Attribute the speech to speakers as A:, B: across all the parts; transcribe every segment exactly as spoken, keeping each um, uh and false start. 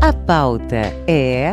A: A pauta é...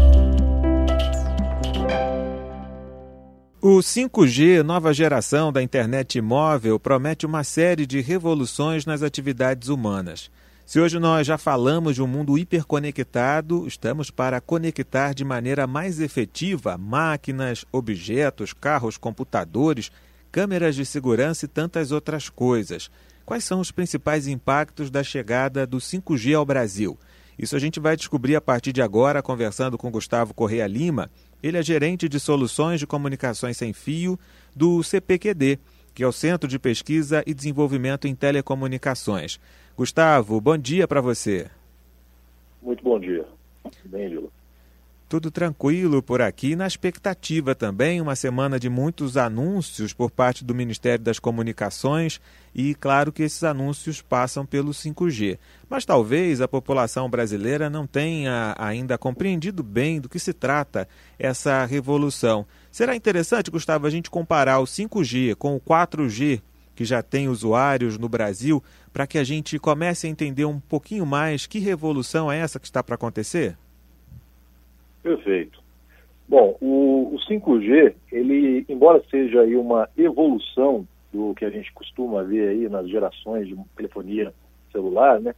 B: O cinco G, nova geração da internet móvel, promete uma série de revoluções nas atividades humanas. Se hoje nós já falamos de um mundo hiperconectado, estamos para conectar de maneira mais efetiva máquinas, objetos, carros, computadores, câmeras de segurança e tantas outras coisas. Quais são os principais impactos da chegada do cinco G ao Brasil? Isso a gente vai descobrir a partir de agora, conversando com Gustavo Correia Lima. Ele é gerente de soluções de comunicações sem fio do C P Q D, que é o Centro de Pesquisa e Desenvolvimento em Telecomunicações. Gustavo, bom dia para você.
C: Muito bom dia. Bem, Lila.
B: Tudo tranquilo por aqui, na expectativa também, uma semana de muitos anúncios por parte do Ministério das Comunicações e claro que esses anúncios passam pelo cinco G. Mas talvez a população brasileira não tenha ainda compreendido bem do que se trata essa revolução. Será interessante, Gustavo, a gente comparar o cinco G com o quatro G, que já tem usuários no Brasil, para que a gente comece a entender um pouquinho mais que revolução é essa que está para acontecer?
C: Perfeito. Bom, o, o cinco G, ele, embora seja aí uma evolução do que a gente costuma ver aí nas gerações de telefonia celular, né?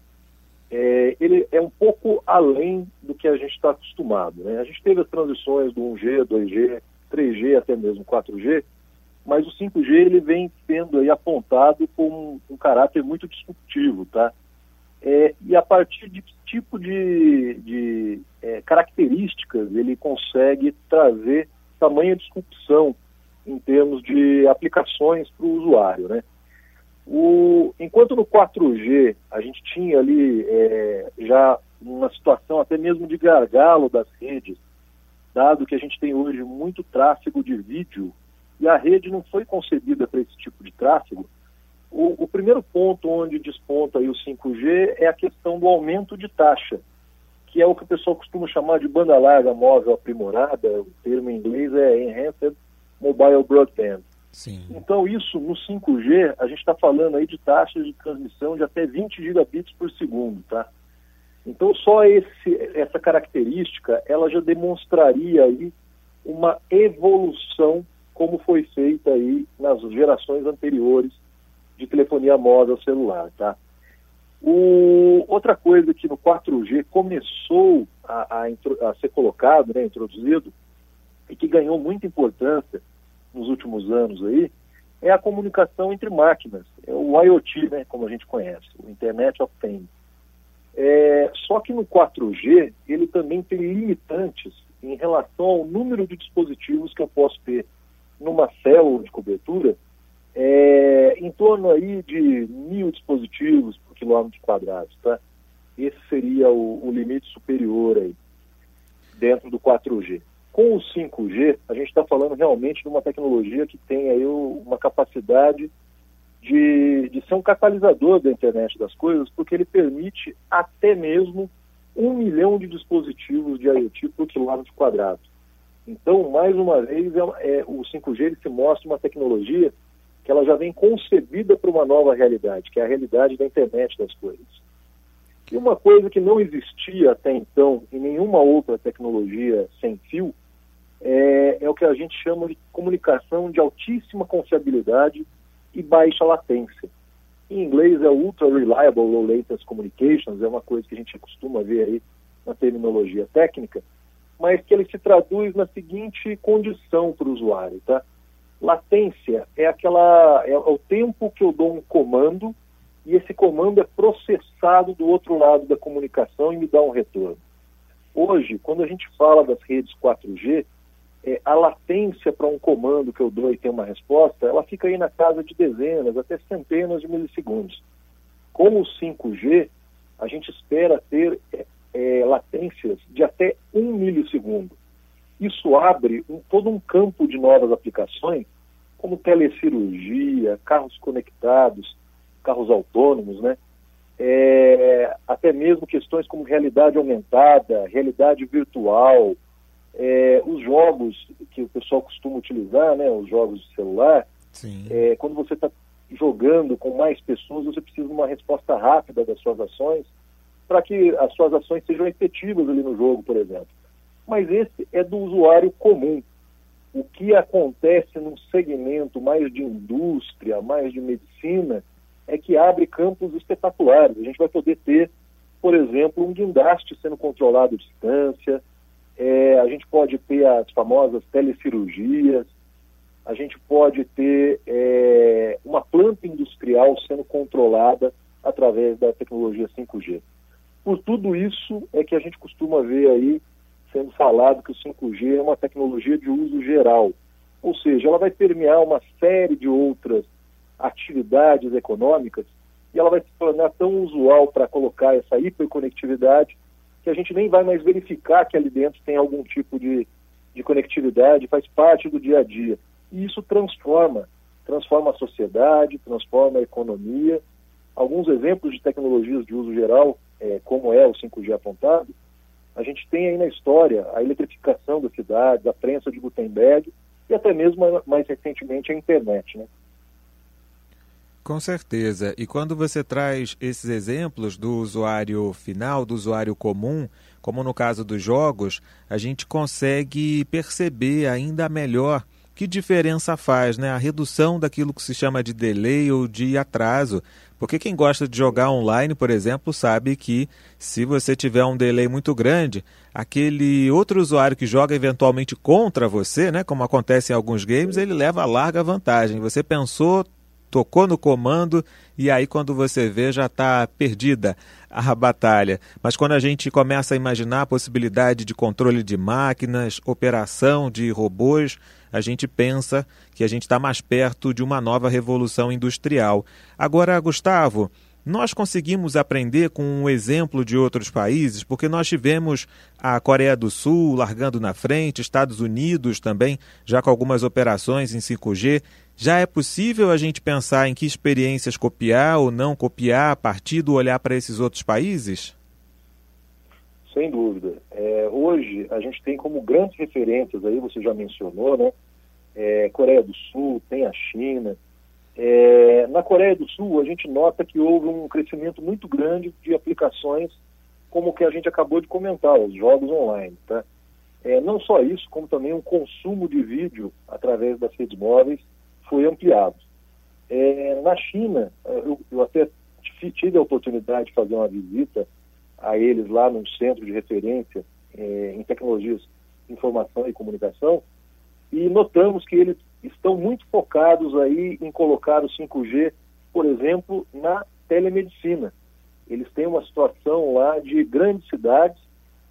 C: É, ele é um pouco além do que a gente está acostumado, né? A gente teve as transições do um G, dois G, três G, até mesmo quatro G, mas o cinco G ele vem sendo aí apontado com um, um caráter muito disruptivo, tá? É, e a partir de que tipo de, de é, características ele consegue trazer tamanha disrupção em termos de aplicações para o usuário, né? O, enquanto no quatro G a gente tinha ali é, já uma situação até mesmo de gargalo das redes, dado que a gente tem hoje muito tráfego de vídeo e a rede não foi concebida para esse tipo de tráfego. O, o primeiro ponto onde desponta aí o cinco G é a questão do aumento de taxa, que é o que o pessoal costuma chamar de banda larga móvel aprimorada, o termo em inglês é Enhanced Mobile Broadband.
B: Sim.
C: Então isso, no cinco G, a gente está falando aí de taxas de transmissão de até vinte gigabits por segundo, tá? Então só esse, essa característica, ela já demonstraria aí uma evolução como foi feita aí nas gerações anteriores de telefonia móvel celular, tá? O, outra coisa que no quatro G começou a, a, a ser colocado, né, introduzido, e que ganhou muita importância nos últimos anos aí, é a comunicação entre máquinas, é o IoT, né, como a gente conhece, o Internet of Things. É, só que no quatro G ele também tem limitantes em relação ao número de dispositivos que eu posso ter numa célula de cobertura, é, em torno aí de mil dispositivos por quilômetro quadrado, tá? Esse seria o, o limite superior aí, dentro do quatro G. Com o cinco G, a gente está falando realmente de uma tecnologia que tem aí o, uma capacidade de, de ser um catalisador da internet das coisas, porque ele permite até mesmo um milhão de dispositivos de IoT por quilômetro quadrado. Então, mais uma vez, é, é, o cinco G ele se mostra uma tecnologia que ela já vem concebida para uma nova realidade, que é a realidade da internet das coisas. E uma coisa que não existia até então em nenhuma outra tecnologia sem fio é, é o que a gente chama de comunicação de altíssima confiabilidade e baixa latência. Em inglês é Ultra Reliable Low Latency Communications, é uma coisa que a gente costuma ver aí na terminologia técnica, mas que ele se traduz na seguinte condição para o usuário, tá? Latência é aquela é o tempo que eu dou um comando e esse comando é processado do outro lado da comunicação e me dá um retorno. Hoje, quando a gente fala das redes quatro G, é, a latência para um comando que eu dou e tem uma resposta, ela fica aí na casa de dezenas, até centenas de milissegundos. Com o cinco G, a gente espera ter é, é, latências de até um milissegundo. Isso abre um, todo um campo de novas aplicações, como telecirurgia, carros conectados, carros autônomos, né? É, até mesmo questões como realidade aumentada, realidade virtual, é, os jogos que o pessoal costuma utilizar, né, os jogos de celular.
B: Sim.
C: É, quando você está jogando com mais pessoas, você precisa de uma resposta rápida das suas ações. para que as suas ações sejam efetivas ali no jogo, por exemplo. Mas esse é do usuário comum. O que acontece num segmento mais de indústria, mais de medicina, é que abre campos espetaculares. A gente vai poder ter, por exemplo, um guindaste sendo controlado à distância, é, a gente pode ter as famosas telecirurgias, a gente pode ter é, uma planta industrial sendo controlada através da tecnologia cinco G. Por tudo isso é que a gente costuma ver aí sendo falado que o cinco G é uma tecnologia de uso geral. Ou seja, ela vai permear uma série de outras atividades econômicas e ela vai se tornar tão usual para colocar essa hiperconectividade que a gente nem vai mais verificar que ali dentro tem algum tipo de, de conectividade, faz parte do dia a dia. E isso transforma, transforma a sociedade, transforma a economia. Alguns exemplos de tecnologias de uso geral, é, como é o cinco G apontado, a gente tem aí na história a eletrificação das cidades, a prensa de Gutenberg e até mesmo, mais recentemente, a internet, né?
B: Com certeza. E quando você traz esses exemplos do usuário final, do usuário comum, como no caso dos jogos, a gente consegue perceber ainda melhor que diferença faz, né? A redução daquilo que se chama de delay ou de atraso. Porque quem gosta de jogar online, por exemplo, sabe que se você tiver um delay muito grande, aquele outro usuário que joga eventualmente contra você, né? Como acontece em alguns games, ele leva a larga vantagem. Você pensou, tocou no comando e aí quando você vê já está perdida a batalha. Mas quando a gente começa a imaginar a possibilidade de controle de máquinas, operação de robôs, a gente pensa que a gente está mais perto de uma nova revolução industrial. Agora, Gustavo, nós conseguimos aprender com um exemplo de outros países, porque nós tivemos a Coreia do Sul largando na frente, Estados Unidos também, já com algumas operações em cinco G. Já é possível a gente pensar em que experiências copiar ou não copiar a partir do olhar para esses outros países?
C: Sem dúvida. É, hoje a gente tem como grandes referências, aí você já mencionou, né? É, Coreia do Sul, tem a China. É, na Coreia do Sul a gente nota que houve um crescimento muito grande de aplicações como o que a gente acabou de comentar, os jogos online, tá? É, não só isso, como também o consumo de vídeo através das redes móveis foi ampliado. É, na China, eu, eu até tive a oportunidade de fazer uma visita a eles lá num centro de referência é, em tecnologias de informação e comunicação, e notamos que eles estão muito focados aí em colocar o cinco G, por exemplo, na telemedicina. Eles têm uma situação lá de grandes cidades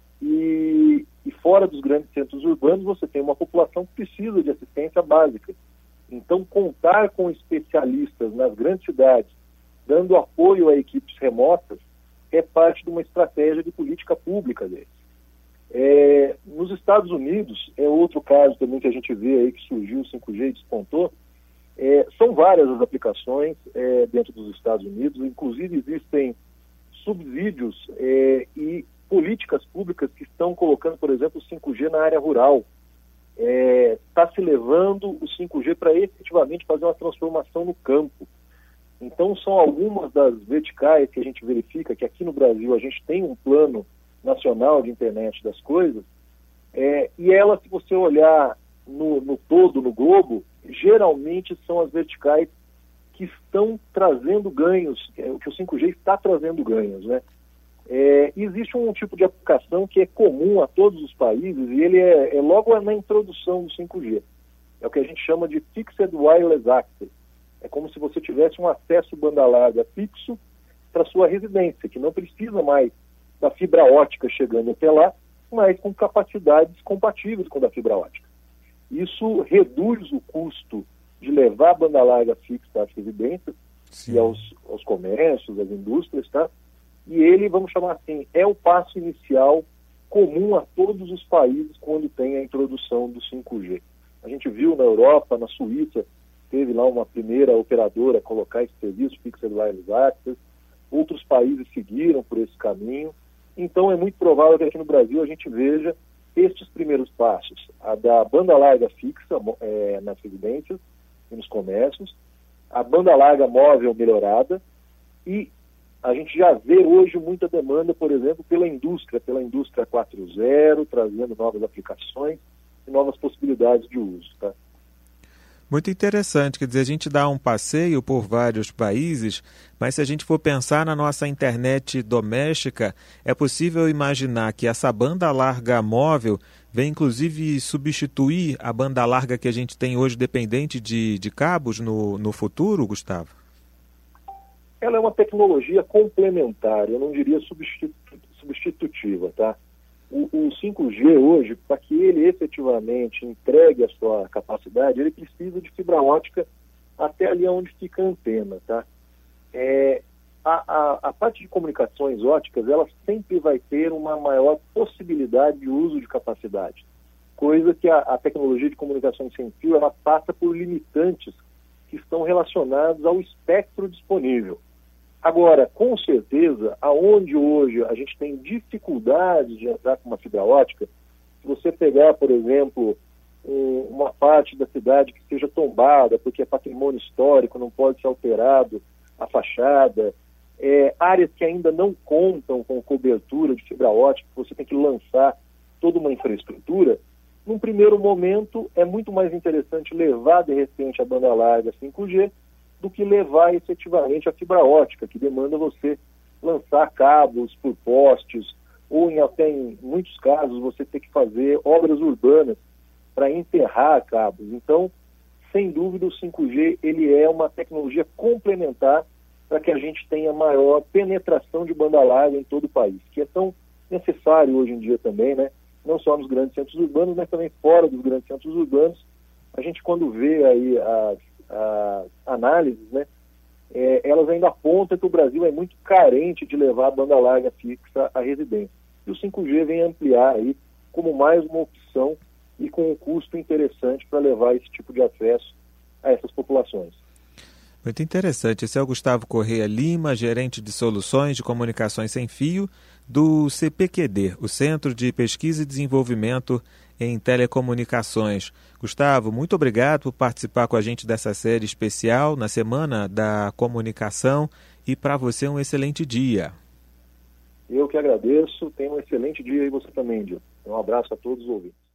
C: e, e fora dos grandes centros urbanos você tem uma população que precisa de assistência básica. Então, contar com especialistas nas grandes cidades, dando apoio a equipes remotas, é parte de uma estratégia de política pública deles. É, nos Estados Unidos, é outro caso também que a gente vê aí que surgiu o cinco G e despontou, é, são várias as aplicações é, dentro dos Estados Unidos, inclusive existem subsídios é, e políticas públicas que estão colocando, por exemplo, o cinco G na área rural. Está é, se levando o cinco G para efetivamente fazer uma transformação no campo. Então, são algumas das verticais que a gente verifica que aqui no Brasil a gente tem um plano nacional de internet das coisas, é, e elas, se você olhar no, no todo, no globo, geralmente são as verticais que estão trazendo ganhos, é, o que o cinco G está trazendo ganhos, né? É, existe um tipo de aplicação que é comum a todos os países e ele é, é logo na introdução do cinco G. É o que a gente chama de Fixed Wireless Access. É como se você tivesse um acesso banda larga fixo para sua residência, que não precisa mais da fibra ótica chegando até lá, mas com capacidades compatíveis com a da fibra ótica. Isso reduz o custo de levar a banda larga fixa às residências Sim. e aos, aos comércios, às indústrias, tá? E ele, vamos chamar assim, é o passo inicial comum a todos os países quando tem a introdução do cinco G. A gente viu na Europa, na Suíça, teve lá uma primeira operadora a colocar esse serviço, Fixed Wireless Access. Outros países seguiram por esse caminho. Então é muito provável que aqui no Brasil a gente veja estes primeiros passos, a da banda larga fixa é, nas residências e nos comércios, a banda larga móvel melhorada e a gente já vê hoje muita demanda, por exemplo, pela indústria, pela indústria quatro ponto zero, trazendo novas aplicações e novas possibilidades de uso, tá?
B: Muito interessante, quer dizer, a gente dá um passeio por vários países, mas se a gente for pensar na nossa internet doméstica, é possível imaginar que essa banda larga móvel vem inclusive substituir a banda larga que a gente tem hoje dependente de, de cabos no, no futuro, Gustavo?
C: Ela é uma tecnologia complementar, eu não diria substitu- substitutiva, tá? O, o cinco G hoje, para que ele efetivamente entregue a sua capacidade, ele precisa de fibra ótica até ali onde fica a antena, tá? É, a, a, a parte de comunicações óticas, ela sempre vai ter uma maior possibilidade de uso de capacidade, coisa que a, a tecnologia de comunicações sem fio, ela passa por limitantes que estão relacionados ao espectro disponível. Agora, com certeza, aonde hoje a gente tem dificuldade de entrar com uma fibra ótica, se você pegar, por exemplo, um, uma parte da cidade que seja tombada, porque é patrimônio histórico, não pode ser alterado a fachada, é, áreas que ainda não contam com cobertura de fibra ótica, você tem que lançar toda uma infraestrutura, num primeiro momento é muito mais interessante levar, de repente, a banda larga cinco G, do que levar efetivamente a fibra ótica, que demanda você lançar cabos por postes, ou em, até em muitos casos você ter que fazer obras urbanas para enterrar cabos. Então, sem dúvida, o cinco G ele é uma tecnologia complementar para que a gente tenha maior penetração de banda larga em todo o país, que é tão necessário hoje em dia também, né? Não só nos grandes centros urbanos, mas também fora dos grandes centros urbanos. A gente, quando vê aí as as análises, né, é, elas ainda apontam que o Brasil é muito carente de levar a banda larga fixa à residência. E o cinco G vem ampliar aí como mais uma opção e com um custo interessante para levar esse tipo de acesso a essas populações.
B: Muito interessante. Esse é o Gustavo Correia Lima, gerente de soluções de comunicações sem fio do C P Q D, o Centro de Pesquisa e Desenvolvimento em Telecomunicações. Gustavo, muito obrigado por participar com a gente dessa série especial na Semana da Comunicação e para você um excelente dia.
C: Eu que agradeço, tenha um excelente dia e você também, Dio. Um abraço a todos os ouvintes.